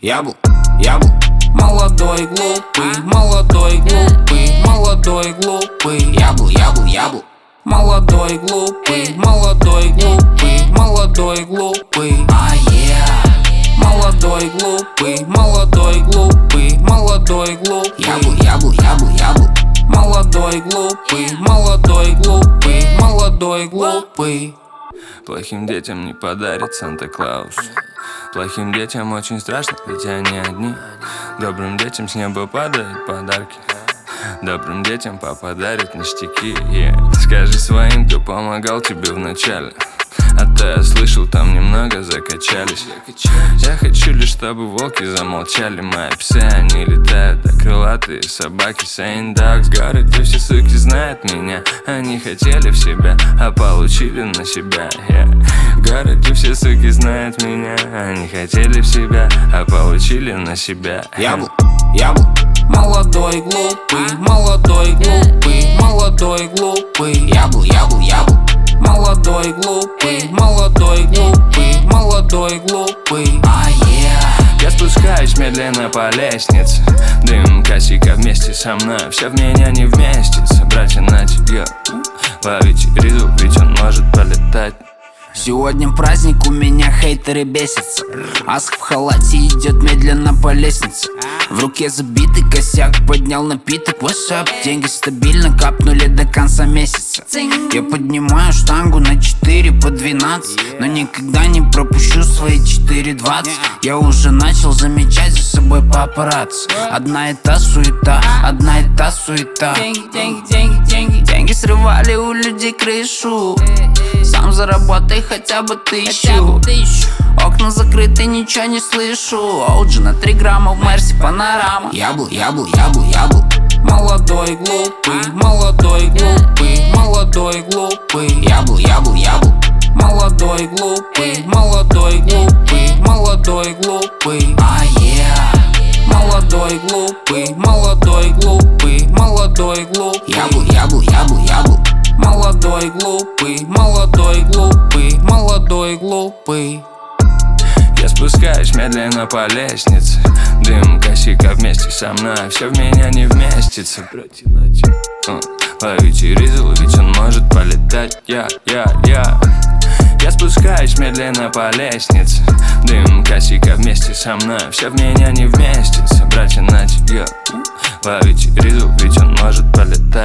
Я был молодой, глупый, молодой, глупый, молодой, глупый. Я был молодой, глупый, молодой, глупый, молодой, глупый. Молодой, глупый, молодой, глупый, молодой, глупый. Я был молодой, глупый, молодой, глупый, молодой, глупый. Плохим детям не подарит Санта-Клаус. Плохим детям очень страшно, ведь они одни. Добрым детям с неба падают подарки. Добрым детям папа дарит ништяки. Скажи своим, кто помогал тебе вначале. А то я слышал, там немного закачались. Я хочу лишь, чтобы волки замолчали. Мои псы, они летают, а крылатые собаки saying dogs. Город, где все суки знают меня. Они хотели в себя, а получили на себя. Город, где все суки знают меня. Они хотели в себя, а получили на себя. Я был молодой, глупый, молодой, глупый, молодой, глупый. Я был молодой, глупый, молодой, глупый, молодой, глупый. Я спускаюсь медленно по лестнице. Дым косика вместе со мной. Все в меня не вместится. Братья, нате, ловите ритм, ведь он может полетать. Сегодня праздник, у меня хейтеры бесятся. Аск в халате идет медленно по лестнице. В руке забитый косяк, поднял напиток. What's up? Деньги стабильно капнули до конца месяца. Я поднимаю штангу на 4 по 12, но никогда не пропущу свои 4:20. Я уже начал замечать за собой папарацци. Одна и та суета, одна и та суета. Деньги срывали у людей крышу. Сам заработай хотя бы 1000. Окна закрыты, ничего не слышу. Оуджи на 3 грамма в Мерси панорама. Я был молодой, глупый, молодой, глупый, молодой, глупый. Я был молодой, глупый, молодой, глупый, молодой, глупый. Молодой, глупый, молодой, глупый, молодой, глупый. Я был молодой, глупый, молодой, глупый, молодой, глупый. Я спускаюсь медленно по лестнице. Дым косика вместе со мной. Все в меня не вместится. Братья, ловите ризл, ведь он может полетать. Я спускаюсь медленно по лестнице. Дым косика вместе со мной. Все в меня не вместится. Братья, нате, ловите ризл, ведь он может полетать.